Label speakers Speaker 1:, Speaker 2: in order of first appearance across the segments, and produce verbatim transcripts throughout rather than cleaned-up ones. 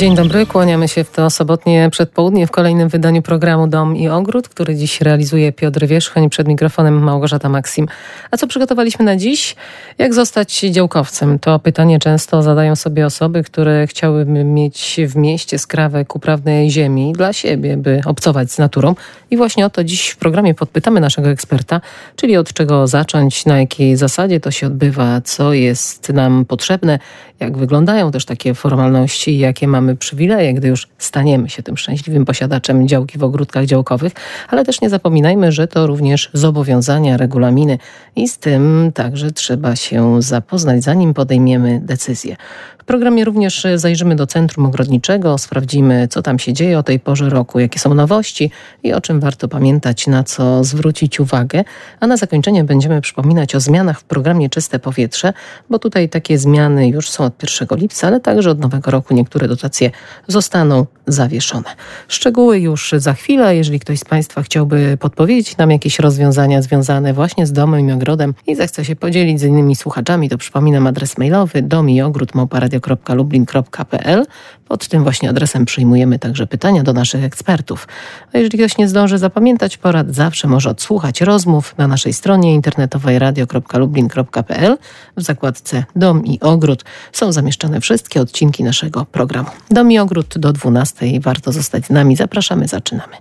Speaker 1: Dzień dobry, kłaniamy się w to sobotnie przedpołudnie w kolejnym wydaniu programu Dom i Ogród, który dziś realizuje Piotr Wierzchoń, przed mikrofonem Małgorzata Maksim. A co przygotowaliśmy na dziś? Jak zostać działkowcem? To pytanie często zadają sobie osoby, które chciałyby mieć w mieście skrawek uprawnej ziemi dla siebie, by obcować z naturą. I właśnie o to dziś w programie podpytamy naszego eksperta, czyli od czego zacząć, na jakiej zasadzie to się odbywa, co jest nam potrzebne, jak wyglądają też takie formalności, jakie mamy przywileje, gdy już staniemy się tym szczęśliwym posiadaczem działki w ogródkach działkowych, ale też nie zapominajmy, że to również zobowiązania, regulaminy i z tym także trzeba się zapoznać, zanim podejmiemy decyzję. W programie również zajrzymy do Centrum Ogrodniczego, sprawdzimy, co tam się dzieje o tej porze roku, jakie są nowości i o czym warto pamiętać, na co zwrócić uwagę. A na zakończenie będziemy przypominać o zmianach w programie Czyste Powietrze, bo tutaj takie zmiany już są od pierwszego lipca, ale także od nowego roku niektóre dotacje zostaną zawieszone. Szczegóły już za chwilę. Jeżeli ktoś z Państwa chciałby podpowiedzieć nam jakieś rozwiązania związane właśnie z domem i ogrodem i zechce się podzielić z innymi słuchaczami, to przypominam adres mailowy dom i ogród małpa radio kropka lublin kropka p l. Pod tym właśnie adresem przyjmujemy także pytania do naszych ekspertów. A jeżeli ktoś nie zdąży zapamiętać porad, zawsze może odsłuchać rozmów na naszej stronie internetowej radio kropka lublin kropka p l. W zakładce Dom i Ogród są zamieszczone wszystkie odcinki naszego programu. Dom i Ogród do dwunastej. Warto zostać z nami. Zapraszamy, zaczynamy.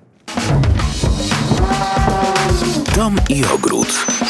Speaker 2: Dom i Ogród.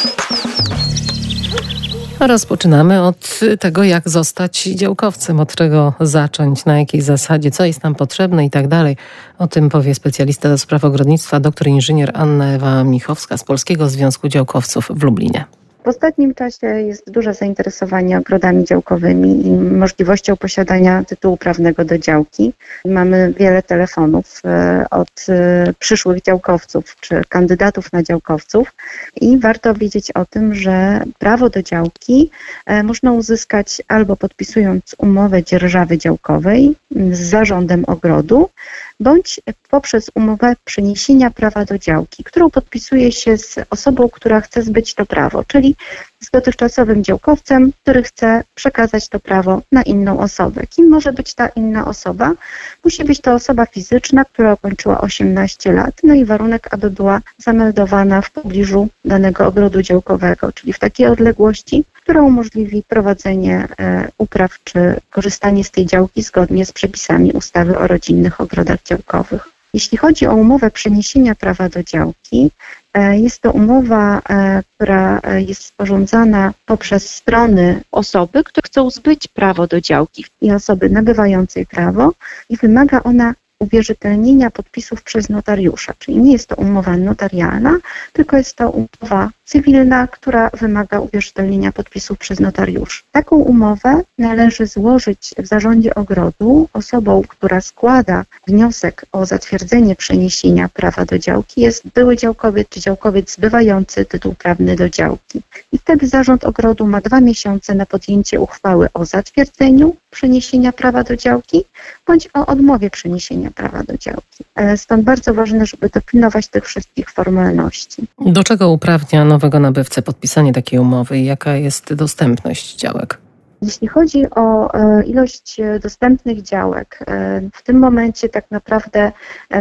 Speaker 1: Rozpoczynamy od tego, jak zostać działkowcem, od czego zacząć, na jakiej zasadzie, co jest nam potrzebne i tak dalej. O tym powie specjalista do spraw ogrodnictwa, doktor inżynier Anna Ewa Michowska z Polskiego Związku Działkowców w Lublinie.
Speaker 3: W ostatnim czasie jest duże zainteresowanie ogrodami działkowymi i możliwością posiadania tytułu prawnego do działki. Mamy wiele telefonów od przyszłych działkowców czy kandydatów na działkowców i warto wiedzieć o tym, że prawo do działki można uzyskać albo podpisując umowę dzierżawy działkowej z zarządem ogrodu, bądź poprzez umowę przeniesienia prawa do działki, którą podpisuje się z osobą, która chce zbyć to prawo, czyli z dotychczasowym działkowcem, który chce przekazać to prawo na inną osobę. Kim może być ta inna osoba? Musi być to osoba fizyczna, która ukończyła osiemnaście lat, no i warunek, aby była zameldowana w pobliżu danego ogrodu działkowego, czyli w takiej odległości, która umożliwi prowadzenie e, upraw czy korzystanie z tej działki zgodnie z przepisami ustawy o rodzinnych ogrodach działkowych. Jeśli chodzi o umowę przeniesienia prawa do działki, e, jest to umowa, e, która jest sporządzana poprzez strony osoby, które chcą zbyć prawo do działki i osoby nabywającej prawo i wymaga ona uwierzytelnienia podpisów przez notariusza, czyli nie jest to umowa notarialna, tylko jest to umowa cywilna, która wymaga uwierzytelnienia podpisów przez notariuszy. Taką umowę należy złożyć w zarządzie ogrodu osobą, która składa wniosek o zatwierdzenie przeniesienia prawa do działki, jest były działkowiec czy działkowiec zbywający tytuł prawny do działki. I wtedy zarząd ogrodu ma dwa miesiące na podjęcie uchwały o zatwierdzeniu przeniesienia prawa do działki, bądź o odmowie przeniesienia prawa do działki. Stąd bardzo ważne, żeby dopilnować tych wszystkich formalności.
Speaker 1: Do czego uprawnia nowego nabywcę podpisanie takiej umowy i jaka jest dostępność działek?
Speaker 3: Jeśli chodzi o ilość dostępnych działek, w tym momencie tak naprawdę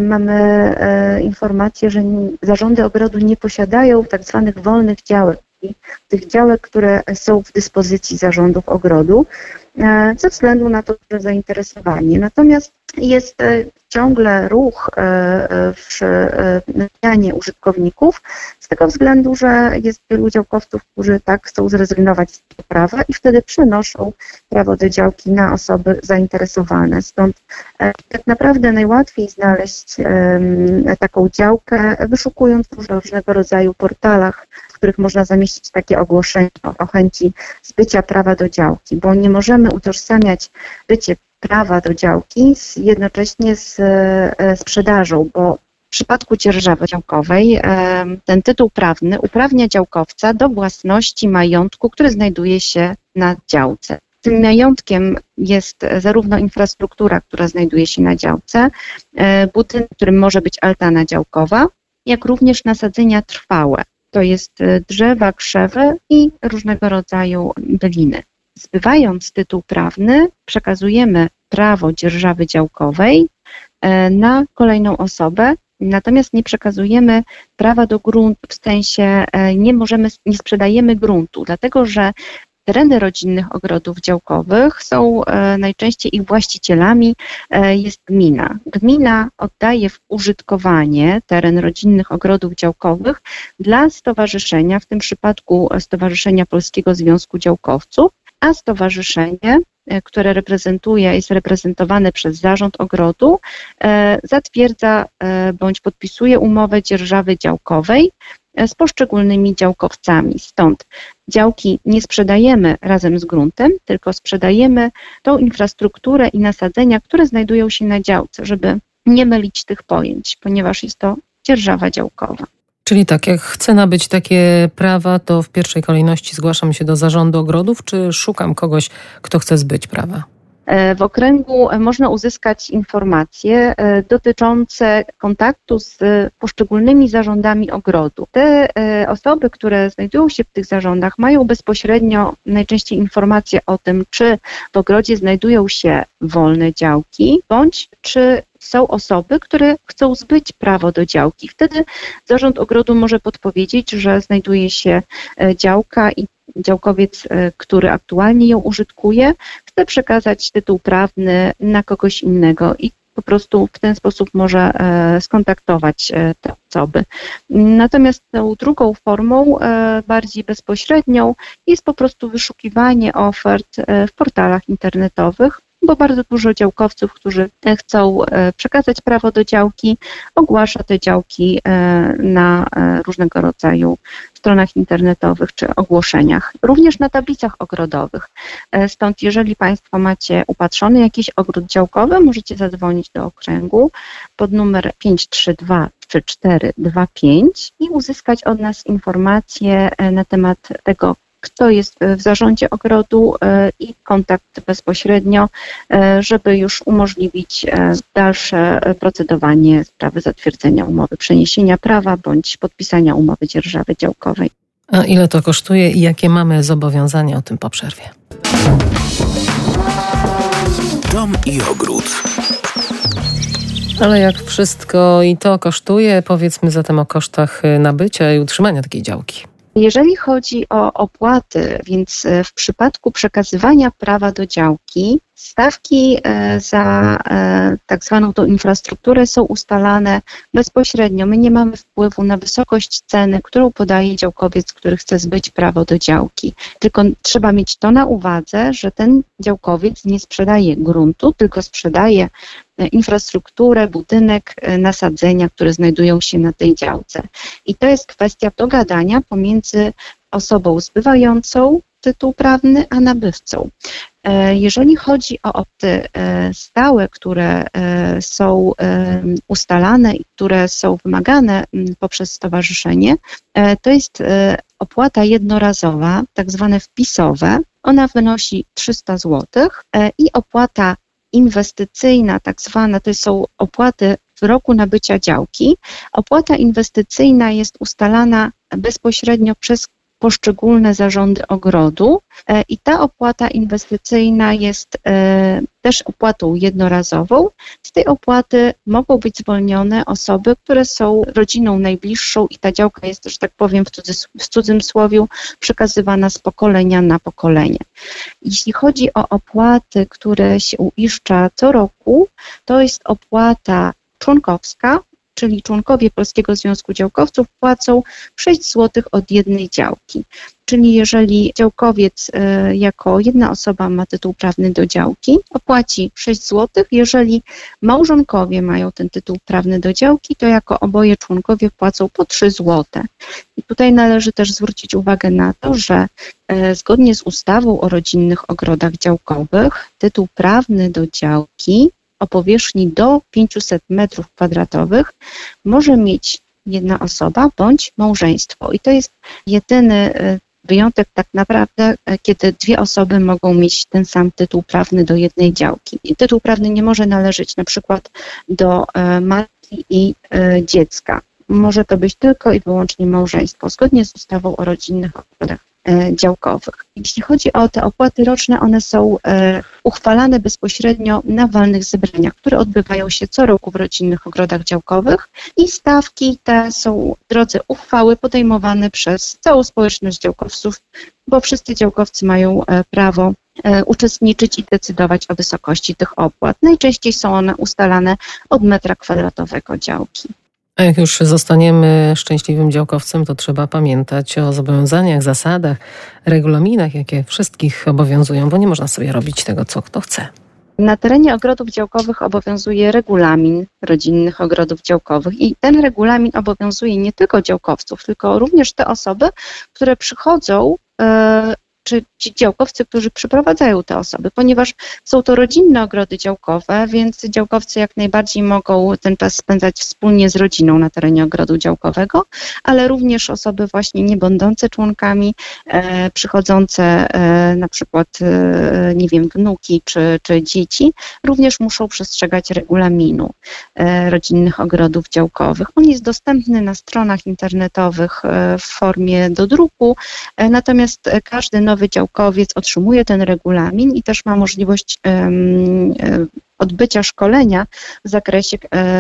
Speaker 3: mamy informację, że zarządy ogrodu nie posiadają tak zwanych wolnych działek, tych działek, które są w dyspozycji zarządów ogrodu, ze względu na to duże zainteresowanie. Natomiast jest ciągle ruch w zmianie użytkowników z tego względu, że jest wielu działkowców, którzy tak chcą zrezygnować z tego prawa i wtedy przenoszą prawo do działki na osoby zainteresowane. Stąd tak naprawdę najłatwiej znaleźć taką działkę, wyszukując w różnego rodzaju portalach, w których można zamieścić takie ogłoszenia o chęci zbycia prawa do działki, bo nie możemy utożsamiać bycie prawa do działki z, jednocześnie z e, sprzedażą, bo w przypadku dzierżawy działkowej e, ten tytuł prawny uprawnia działkowca do własności majątku, który znajduje się na działce. Tym majątkiem jest zarówno infrastruktura, która znajduje się na działce, e, budynek, którym może być altana działkowa, jak również nasadzenia trwałe. To jest drzewa, krzewy i różnego rodzaju byliny. Zbywając tytuł prawny, przekazujemy prawo dzierżawy działkowej na kolejną osobę, natomiast nie przekazujemy prawa do gruntu, w sensie nie możemy, nie sprzedajemy gruntu, dlatego że tereny rodzinnych ogrodów działkowych są najczęściej ich właścicielami jest gmina. Gmina oddaje w użytkowanie teren rodzinnych ogrodów działkowych dla stowarzyszenia, w tym przypadku Stowarzyszenia Polskiego Związku Działkowców, a stowarzyszenie, które reprezentuje, jest reprezentowane przez zarząd ogrodu, zatwierdza bądź podpisuje umowę dzierżawy działkowej z poszczególnymi działkowcami. Stąd działki nie sprzedajemy razem z gruntem, tylko sprzedajemy tą infrastrukturę i nasadzenia, które znajdują się na działce, żeby nie mylić tych pojęć, ponieważ jest to dzierżawa działkowa.
Speaker 1: Czyli tak, jak chcę nabyć takie prawa, to w pierwszej kolejności zgłaszam się do zarządu ogrodów, czy szukam kogoś, kto chce zbyć prawa?
Speaker 3: W okręgu można uzyskać informacje dotyczące kontaktu z poszczególnymi zarządami ogrodu. Te osoby, które znajdują się w tych zarządach, mają bezpośrednio najczęściej informacje o tym, czy w ogrodzie znajdują się wolne działki, bądź czy są osoby, które chcą zbyć prawo do działki. Wtedy zarząd ogrodu może podpowiedzieć, że znajduje się działka i działkowiec, który aktualnie ją użytkuje, chce przekazać tytuł prawny na kogoś innego i po prostu w ten sposób może skontaktować te osoby. Natomiast tą drugą formą, bardziej bezpośrednią, jest po prostu wyszukiwanie ofert w portalach internetowych, bo bardzo dużo działkowców, którzy chcą przekazać prawo do działki, ogłasza te działki na różnego rodzaju stronach internetowych czy ogłoszeniach, również na tablicach ogrodowych. Stąd jeżeli Państwo macie upatrzony jakiś ogród działkowy, możecie zadzwonić do okręgu pod numer pięć trzy dwa trzy cztery dwa pięć i uzyskać od nas informacje na temat tego, kto jest w zarządzie ogrodu i kontakt bezpośrednio, żeby już umożliwić dalsze procedowanie sprawy zatwierdzenia umowy przeniesienia prawa bądź podpisania umowy dzierżawy działkowej.
Speaker 1: A ile to kosztuje i jakie mamy zobowiązania, o tym po przerwie.
Speaker 2: Dom i ogród.
Speaker 1: Ale jak wszystko i to kosztuje, powiedzmy zatem o kosztach nabycia i utrzymania takiej działki.
Speaker 3: Jeżeli chodzi o opłaty, więc w przypadku przekazywania prawa do działki, stawki za tak zwaną tą infrastrukturę są ustalane bezpośrednio. My nie mamy wpływu na wysokość ceny, którą podaje działkowiec, który chce zbyć prawo do działki. Tylko trzeba mieć to na uwadze, że ten działkowiec nie sprzedaje gruntu, tylko sprzedaje infrastrukturę, budynek, nasadzenia, które znajdują się na tej działce. I to jest kwestia dogadania pomiędzy osobą zbywającą tytuł prawny, a nabywcą. Jeżeli chodzi o opłaty stałe, które są ustalane i które są wymagane poprzez stowarzyszenie, to jest opłata jednorazowa, tak zwane wpisowe. Ona wynosi trzysta złotych i opłata inwestycyjna, tak zwana, to są opłaty w roku nabycia działki. Opłata inwestycyjna jest ustalana bezpośrednio przez poszczególne zarządy ogrodu i ta opłata inwestycyjna jest też opłatą jednorazową. Z tej opłaty mogą być zwolnione osoby, które są rodziną najbliższą i ta działka jest, że tak powiem w, cudzys- w cudzym słowiu, przekazywana z pokolenia na pokolenie. Jeśli chodzi o opłaty, które się uiszcza co roku, to jest opłata członkowska, czyli członkowie Polskiego Związku Działkowców płacą sześć złotych od jednej działki. Czyli jeżeli działkowiec y, jako jedna osoba ma tytuł prawny do działki, opłaci sześć złotych. Jeżeli małżonkowie mają ten tytuł prawny do działki, to jako oboje członkowie płacą po trzy złote. I tutaj należy też zwrócić uwagę na to, że y, zgodnie z ustawą o rodzinnych ogrodach działkowych tytuł prawny do działki o powierzchni do pięćset metrów kwadratowych może mieć jedna osoba bądź małżeństwo. I to jest jedyny wyjątek tak naprawdę, kiedy dwie osoby mogą mieć ten sam tytuł prawny do jednej działki. I tytuł prawny nie może należeć na przykład do matki i dziecka. Może to być tylko i wyłącznie małżeństwo, zgodnie z ustawą o rodzinnych ogrodach działkowych. Jeśli chodzi o te opłaty roczne, one są uchwalane bezpośrednio na walnych zebraniach, które odbywają się co roku w rodzinnych ogrodach działkowych i stawki te są w drodze uchwały podejmowane przez całą społeczność działkowców, bo wszyscy działkowcy mają prawo uczestniczyć i decydować o wysokości tych opłat. Najczęściej są one ustalane od metra kwadratowego działki.
Speaker 1: A jak już zostaniemy szczęśliwym działkowcem, to trzeba pamiętać o zobowiązaniach, zasadach, regulaminach, jakie wszystkich obowiązują, bo nie można sobie robić tego, co kto chce.
Speaker 3: Na terenie ogrodów działkowych obowiązuje regulamin rodzinnych ogrodów działkowych i ten regulamin obowiązuje nie tylko działkowców, tylko również te osoby, które przychodzą, yy, czy ci działkowcy, którzy przyprowadzają te osoby, ponieważ są to rodzinne ogrody działkowe, więc działkowcy jak najbardziej mogą ten czas spędzać wspólnie z rodziną na terenie ogrodu działkowego, ale również osoby właśnie nie będące członkami, e, przychodzące e, na przykład, e, nie wiem, wnuki czy, czy dzieci, również muszą przestrzegać regulaminu e, rodzinnych ogrodów działkowych. On jest dostępny na stronach internetowych e, w formie do druku, e, natomiast każdy nowy działkowiec otrzymuje ten regulamin i też ma możliwość um, odbycia szkolenia w zakresie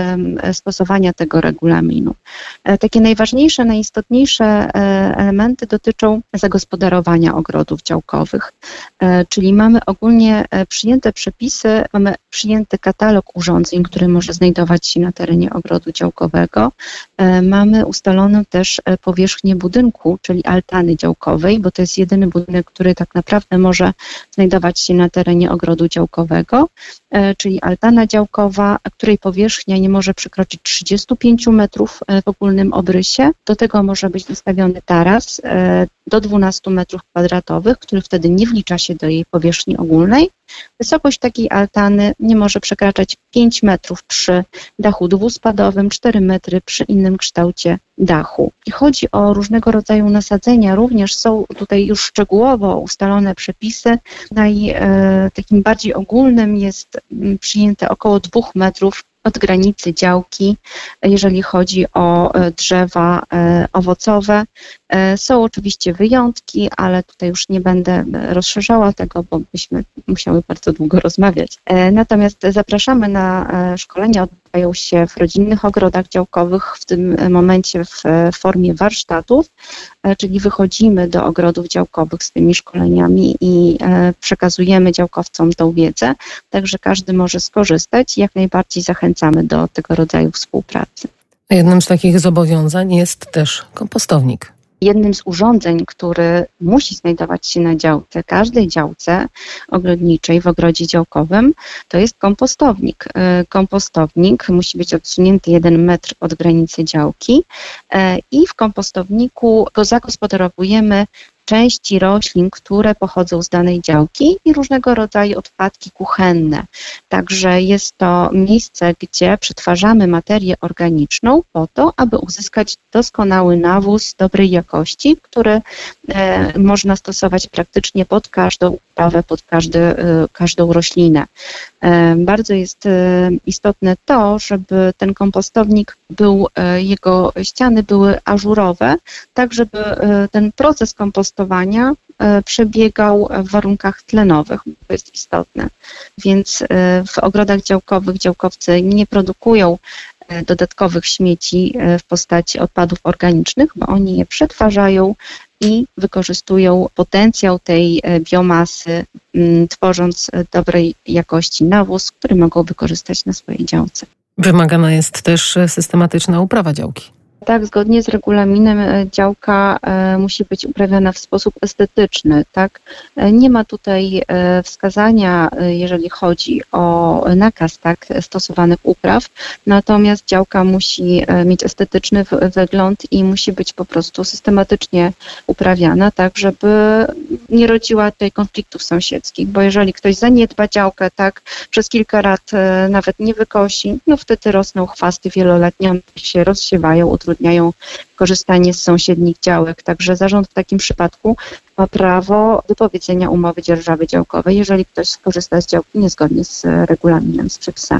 Speaker 3: stosowania tego regulaminu. Takie najważniejsze, najistotniejsze elementy dotyczą zagospodarowania ogrodów działkowych, czyli mamy ogólnie przyjęte przepisy, mamy przyjęty katalog urządzeń, który może znajdować się na terenie ogrodu działkowego. Mamy ustaloną też powierzchnię budynku, czyli altany działkowej, bo to jest jedyny budynek, który tak naprawdę może znajdować się na terenie ogrodu działkowego, czyli altana działkowa, której powierzchnia nie może przekroczyć trzydzieści pięć metrów w ogólnym obrysie. Do tego może być ustawiony taras do dwanaście metrów kwadratowych, który wtedy nie wlicza się do jej powierzchni ogólnej. Wysokość takiej altany nie może przekraczać pięć metrów przy dachu dwuspadowym, cztery metry przy innym kształcie dachu. I chodzi o różnego rodzaju nasadzenia, również są tutaj już szczegółowo ustalone przepisy. Naj, e, takim bardziej ogólnym jest przyjęte około dwóch metrów od granicy działki, jeżeli chodzi o drzewa owocowe. Są oczywiście wyjątki, ale tutaj już nie będę rozszerzała tego, bo byśmy musiały bardzo długo rozmawiać. Natomiast zapraszamy na szkolenia, odbywają się w rodzinnych ogrodach działkowych, w tym momencie w formie warsztatów, czyli wychodzimy do ogrodów działkowych z tymi szkoleniami i przekazujemy działkowcom tą wiedzę, także każdy może skorzystać i jak najbardziej zachęcamy do tego rodzaju współpracy.
Speaker 1: Jednym z takich zobowiązań jest też kompostownik.
Speaker 3: Jednym z urządzeń, który musi znajdować się na działce, każdej działce ogrodniczej w ogrodzie działkowym, to jest kompostownik. Kompostownik musi być odsunięty jeden metr od granicy działki i w kompostowniku go zagospodarowujemy części roślin, które pochodzą z danej działki i różnego rodzaju odpadki kuchenne. Także jest to miejsce, gdzie przetwarzamy materię organiczną po to, aby uzyskać doskonały nawóz dobrej jakości, który e, można stosować praktycznie pod każdą uprawę, pod każdy, e, każdą roślinę. E, bardzo jest e, istotne to, żeby ten kompostownik był, e, jego ściany były ażurowe, tak żeby e, ten proces kompostowania przebiegał w warunkach tlenowych, to jest istotne. Więc w ogrodach działkowych działkowcy nie produkują dodatkowych śmieci w postaci odpadów organicznych, bo oni je przetwarzają i wykorzystują potencjał tej biomasy, tworząc dobrej jakości nawóz, który mogą wykorzystać na swojej działce.
Speaker 1: Wymagana jest też systematyczna uprawa działki.
Speaker 3: Tak, zgodnie z regulaminem działka e, musi być uprawiana w sposób estetyczny, tak? E, nie ma tutaj e, wskazania, e, jeżeli chodzi o nakaz tak stosowanych upraw, natomiast działka musi e, mieć estetyczny w, wygląd i musi być po prostu systematycznie uprawiana, tak, żeby nie rodziła tutaj konfliktów sąsiedzkich, bo jeżeli ktoś zaniedba działkę, tak, przez kilka lat e, nawet nie wykosi, no wtedy rosną chwasty wieloletnie, one się rozsiewają, utrudniają korzystanie z sąsiednich działek. Także zarząd w takim przypadku ma prawo wypowiedzenia umowy dzierżawy działkowej, jeżeli ktoś skorzysta z działki niezgodnie z regulaminem, z przepisami.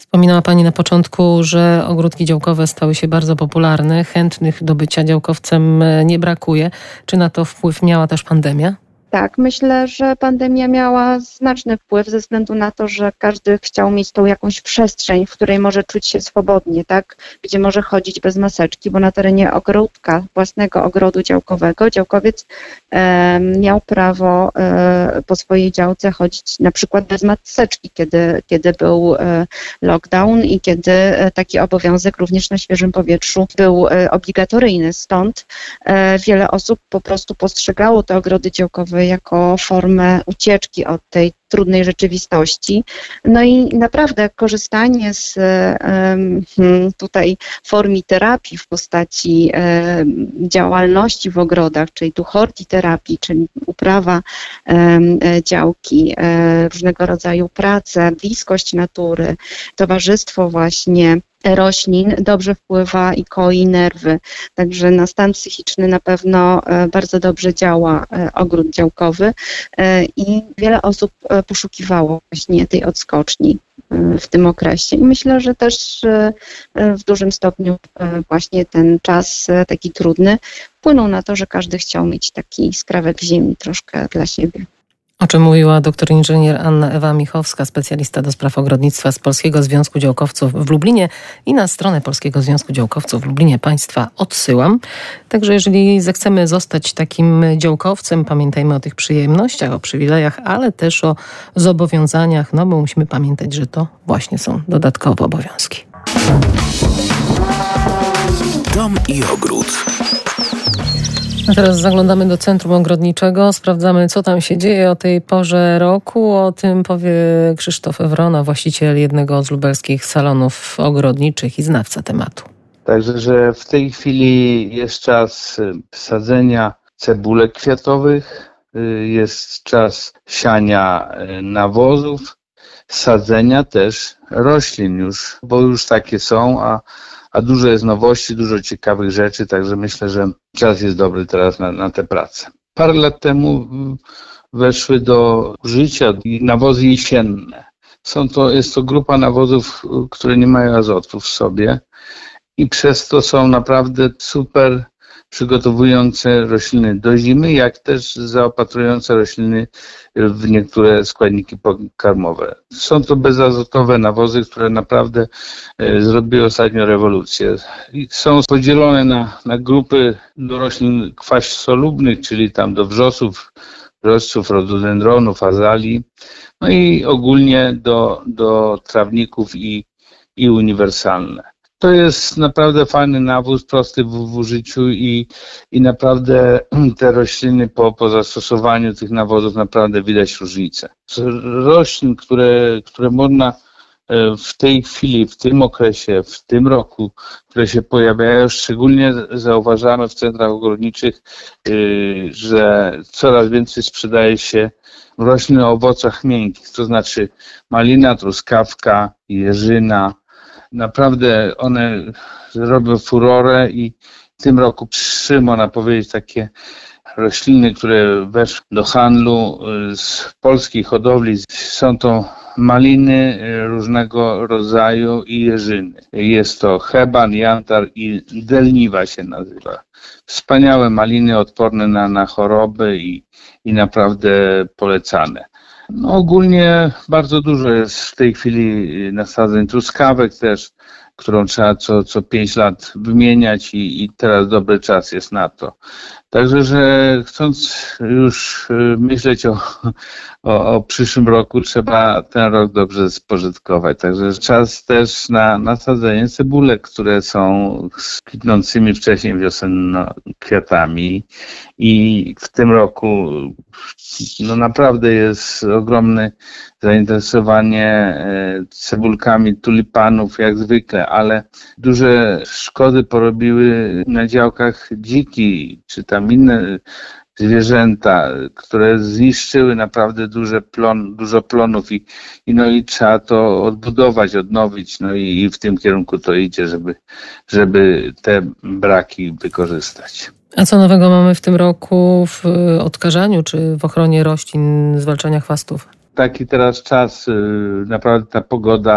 Speaker 1: Wspominała Pani na początku, że ogródki działkowe stały się bardzo popularne. Chętnych do bycia działkowcem nie brakuje. Czy na to wpływ miała też pandemia?
Speaker 3: Tak, myślę, że pandemia miała znaczny wpływ ze względu na to, że każdy chciał mieć tą jakąś przestrzeń, w której może czuć się swobodnie, tak? Gdzie może chodzić bez maseczki, bo na terenie ogródka, własnego ogrodu działkowego, działkowiec e, miał prawo e, po swojej działce chodzić na przykład bez maseczki, kiedy, kiedy był e, lockdown i kiedy e, taki obowiązek również na świeżym powietrzu był e, obligatoryjny. Stąd e, wiele osób po prostu postrzegało te ogrody działkowe jako formę ucieczki od tej trudnej rzeczywistości. No i naprawdę korzystanie z um, tutaj formy terapii w postaci um, działalności w ogrodach, czyli tu hortiterapii, czyli uprawa um, działki, um, różnego rodzaju prace, bliskość natury, towarzystwo właśnie roślin dobrze wpływa i koi nerwy. Także na stan psychiczny na pewno bardzo dobrze działa ogród działkowy i wiele osób poszukiwało właśnie tej odskoczni w tym okresie. I myślę, że też w dużym stopniu właśnie ten czas taki trudny wpłynął na to, że każdy chciał mieć taki skrawek ziemi troszkę dla siebie.
Speaker 1: O czym mówiła doktor inżynier Anna Ewa Michowska, specjalista do spraw ogrodnictwa z Polskiego Związku Działkowców w Lublinie, i na stronę Polskiego Związku Działkowców w Lublinie Państwa odsyłam. Także jeżeli zechcemy zostać takim działkowcem, pamiętajmy o tych przyjemnościach, o przywilejach, ale też o zobowiązaniach, no bo musimy pamiętać, że to właśnie są dodatkowe obowiązki.
Speaker 2: Dom i ogród.
Speaker 1: A teraz zaglądamy do Centrum Ogrodniczego, sprawdzamy, co tam się dzieje o tej porze roku. O tym powie Krzysztof Ewrona, właściciel jednego z lubelskich salonów ogrodniczych i znawca tematu.
Speaker 4: Także, że w tej chwili jest czas sadzenia cebulek kwiatowych, jest czas siania nawozów, sadzenia też roślin już, bo już takie są, a A dużo jest nowości, dużo ciekawych rzeczy, także myślę, że czas jest dobry teraz na, na tę pracę. Parę lat temu weszły do użycia nawozy jesienne. Są to, jest to grupa nawozów, które nie mają azotu w sobie i przez to są naprawdę super przygotowujące rośliny do zimy, jak też zaopatrujące rośliny w niektóre składniki pokarmowe. Są to bezazotowe nawozy, które naprawdę zrobiły ostatnio rewolucję. I są podzielone na, na grupy do roślin kwasosolubnych, czyli tam do wrzosów, wrzosów, rododendronów, azalii, no i ogólnie do, do trawników i, i uniwersalne. To jest naprawdę fajny nawóz, prosty w, w użyciu i, i naprawdę te rośliny po, po zastosowaniu tych nawozów naprawdę widać różnicę. Z roślin, które, które można w tej chwili, w tym okresie, w tym roku, które się pojawiają, szczególnie zauważamy w centrach ogrodniczych, że coraz więcej sprzedaje się roślin o owocach miękkich, to znaczy malina, truskawka, jeżyna. Naprawdę one robią furorę i w tym roku trzy, można powiedzieć, takie rośliny, które weszły do handlu z polskiej hodowli. Są to maliny różnego rodzaju i jeżyny. Jest to heban, jantar i delniwa się nazywa. Wspaniałe maliny, odporne na, na choroby i, i naprawdę polecane. No, ogólnie bardzo dużo jest w tej chwili nasadzeń truskawek też, którą trzeba co, co pięć lat wymieniać i, i teraz dobry czas jest na to. Także, że chcąc już myśleć o, o, o przyszłym roku, trzeba ten rok dobrze spożytkować. Także czas też na nasadzenie cebulek, które są z kwitnącymi wcześniej wiosenno kwiatami i w tym roku no naprawdę jest ogromne zainteresowanie cebulkami tulipanów jak zwykle, ale duże szkody porobiły na działkach dziki, czy tam inne zwierzęta, które zniszczyły naprawdę duże plon, dużo plonów i, i, no i trzeba to odbudować, odnowić, no i, i w tym kierunku to idzie, żeby, żeby te braki wykorzystać.
Speaker 1: A co nowego mamy w tym roku w odkażaniu czy w ochronie roślin, zwalczania chwastów?
Speaker 4: Taki teraz czas, naprawdę ta pogoda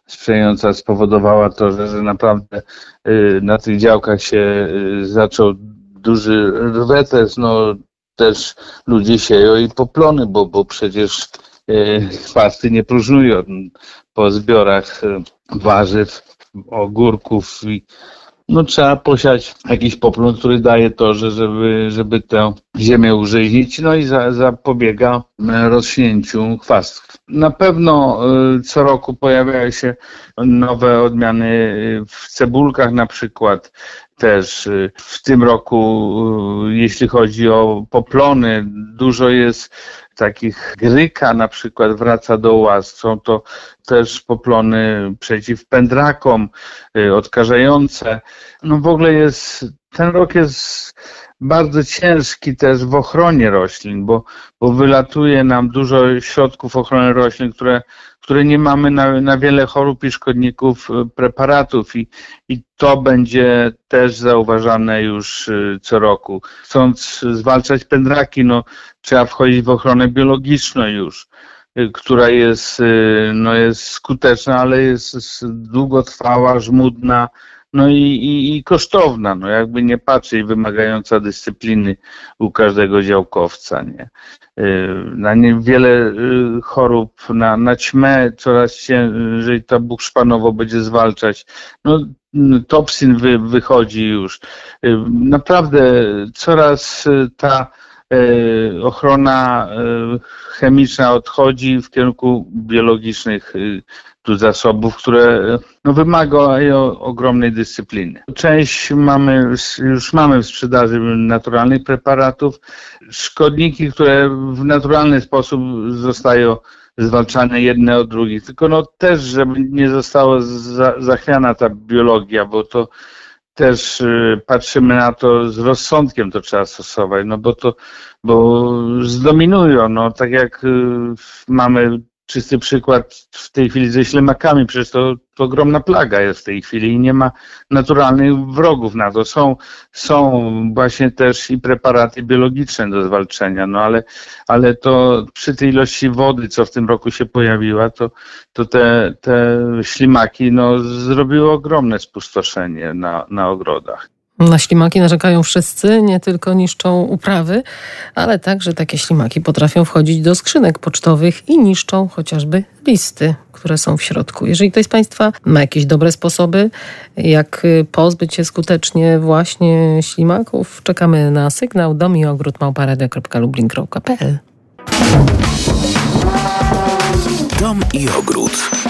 Speaker 4: sprzyjająca spowodowała to, że, że naprawdę na tych działkach się zaczął duży rwetes, no też ludzie sieją i poplony, bo, bo przecież chwasty nie próżnują po zbiorach warzyw, ogórków i no trzeba posiać jakiś poplon, który daje to, że żeby, żeby tę ziemię użyźnić, no i za, zapobiega rośnięciu chwastów. Na pewno co roku pojawiają się nowe odmiany w cebulkach na przykład. Też w tym roku, jeśli chodzi o poplony, dużo jest takich gryka na przykład wraca do łaz. Są to też poplony przeciw pędrakom, odkażające. No w ogóle jest, ten rok jest bardzo ciężki też w ochronie roślin, bo, bo wylatuje nam dużo środków ochrony roślin, które, które nie mamy na, na wiele chorób i szkodników preparatów i, i to będzie też zauważane już co roku. Chcąc zwalczać pędraki, no trzeba wchodzić w ochronę biologiczną już, która jest, no jest skuteczna, ale jest długotrwała, żmudna, no i, i, i kosztowna, no jakby nie patrzeć, wymagająca dyscypliny u każdego działkowca, nie. Na nie wiele chorób, na, na ćmę coraz ciężej ta buchszpanowo będzie zwalczać. No, topsin wy, wychodzi już. Naprawdę coraz ta ochrona chemiczna odchodzi w kierunku biologicznych tu zasobów, które no, wymagają ogromnej dyscypliny. Część mamy, już mamy w sprzedaży naturalnych preparatów. Szkodniki, które w naturalny sposób zostają zwalczane jedne od drugich. Tylko no też, żeby nie została za, zachwiana ta biologia, bo to też y, patrzymy na to z rozsądkiem, to trzeba stosować, no bo to, bo zdominują, no tak jak y, mamy czysty przykład w tej chwili ze ślimakami, przecież to, to ogromna plaga jest w tej chwili i nie ma naturalnych wrogów na to. Są, są właśnie też i preparaty biologiczne do zwalczenia, no ale, ale to przy tej ilości wody, co w tym roku się pojawiła, to, to te, te ślimaki no, zrobiły ogromne spustoszenie na, na ogrodach.
Speaker 1: Na ślimaki narzekają wszyscy, nie tylko niszczą uprawy, ale także takie ślimaki potrafią wchodzić do skrzynek pocztowych i niszczą chociażby listy, które są w środku. Jeżeli ktoś z Państwa ma jakieś dobre sposoby, jak pozbyć się skutecznie właśnie ślimaków, czekamy na sygnał dom i ogród małpa radio kropka lublin kropka p l.
Speaker 2: Dom i ogród.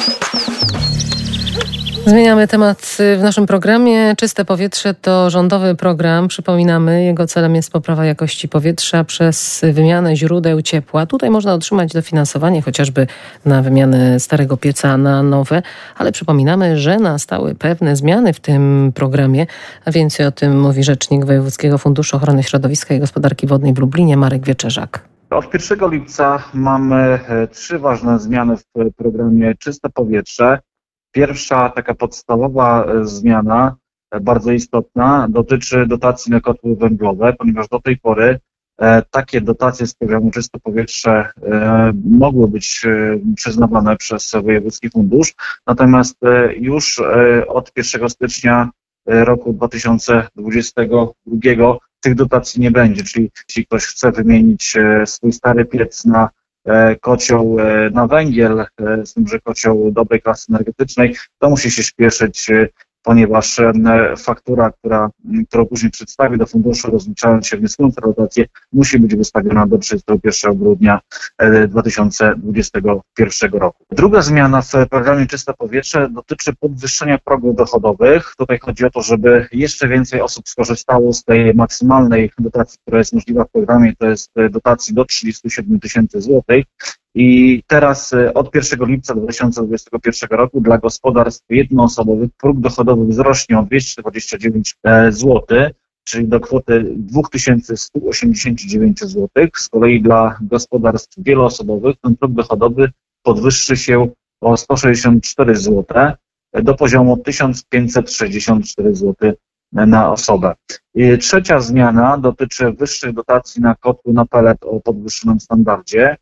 Speaker 1: Zmieniamy temat w naszym programie. Czyste powietrze to rządowy program. Przypominamy, jego celem jest poprawa jakości powietrza przez wymianę źródeł ciepła. Tutaj można otrzymać dofinansowanie chociażby na wymianę starego pieca na nowe, ale przypominamy, że nastały pewne zmiany w tym programie, a więcej o tym mówi rzecznik Wojewódzkiego Funduszu Ochrony Środowiska i Gospodarki Wodnej w Lublinie, Marek Wieczerzak.
Speaker 5: Od pierwszego lipca mamy trzy ważne zmiany w programie Czyste Powietrze. Pierwsza taka podstawowa zmiana, bardzo istotna, dotyczy dotacji na kotły węglowe, ponieważ do tej pory e, takie dotacje z programu Czyste Powietrze e, mogły być e, przyznawane przez Wojewódzki Fundusz, natomiast e, już e, od pierwszego stycznia roku dwa tysiące dwudziestego drugiego tych dotacji nie będzie, czyli jeśli ktoś chce wymienić e, swój stary piec na kocioł na węgiel, z tym, że kocioł dobrej klasy energetycznej, to musi się śpieszyć, ponieważ faktura, która, którą później przedstawi do funduszu, rozliczając się wnioskując dotację, musi być wystawiona do trzydziestego pierwszego grudnia dwa tysiące dwudziestego pierwszego roku. Druga zmiana w programie Czyste Powietrze dotyczy podwyższenia progów dochodowych. Tutaj chodzi o to, żeby jeszcze więcej osób skorzystało z tej maksymalnej dotacji, która jest możliwa w programie, to jest dotacji do trzydziestu siedmiu tysięcy złotych. I teraz od pierwszego lipca dwa tysiące dwudziestego pierwszego roku dla gospodarstw jednoosobowych próg dochodowy wzrośnie o dwieście dwadzieścia dziewięć złotych, czyli do kwoty dwa tysiące sto osiemdziesiąt dziewięć złotych. Z kolei dla gospodarstw wieloosobowych ten próg dochodowy podwyższy się o sto sześćdziesiąt cztery złote do poziomu tysiąc pięćset sześćdziesiąt cztery złote na osobę. I trzecia zmiana dotyczy wyższych dotacji na kotły na pelet o podwyższonym standardzie.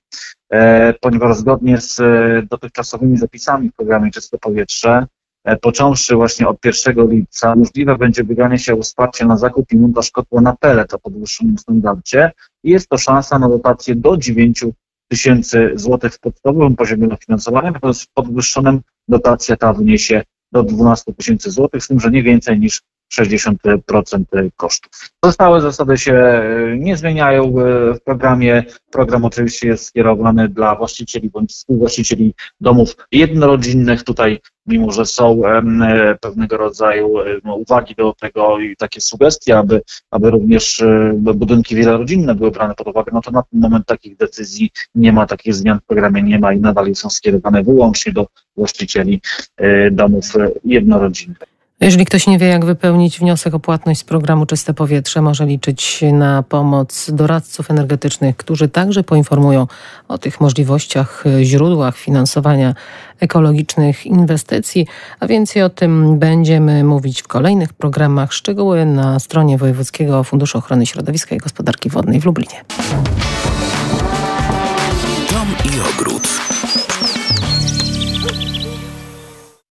Speaker 5: ponieważ zgodnie z dotychczasowymi zapisami w programie Czyste Powietrze, począwszy właśnie od pierwszego lipca, możliwe będzie ubieganie się o wsparcie na zakup i montaż kotła na pelet o podwyższonym standardzie i jest to szansa na dotację do dziewięć tysięcy złotych w podstawowym poziomie dofinansowania, natomiast w podwyższonym dotacja ta wyniesie do dwanaście tysięcy złotych, z tym, że nie więcej niż sześćdziesiąt procent kosztów. Pozostałe zasady się nie zmieniają w programie. Program oczywiście jest skierowany dla właścicieli bądź współwłaścicieli domów jednorodzinnych. Tutaj, mimo że są pewnego rodzaju uwagi do tego i takie sugestie, aby, aby również budynki wielorodzinne były brane pod uwagę, no to na ten moment takich decyzji nie ma, takich zmian w programie nie ma i nadal są skierowane wyłącznie do właścicieli domów jednorodzinnych.
Speaker 1: Jeżeli ktoś nie wie, jak wypełnić wniosek o płatność z programu Czyste Powietrze, może liczyć na pomoc doradców energetycznych, którzy także poinformują o tych możliwościach, źródłach finansowania ekologicznych inwestycji. A więcej o tym będziemy mówić w kolejnych programach. Szczegóły na stronie Wojewódzkiego Funduszu Ochrony Środowiska i Gospodarki Wodnej w Lublinie.
Speaker 2: Dom i ogród.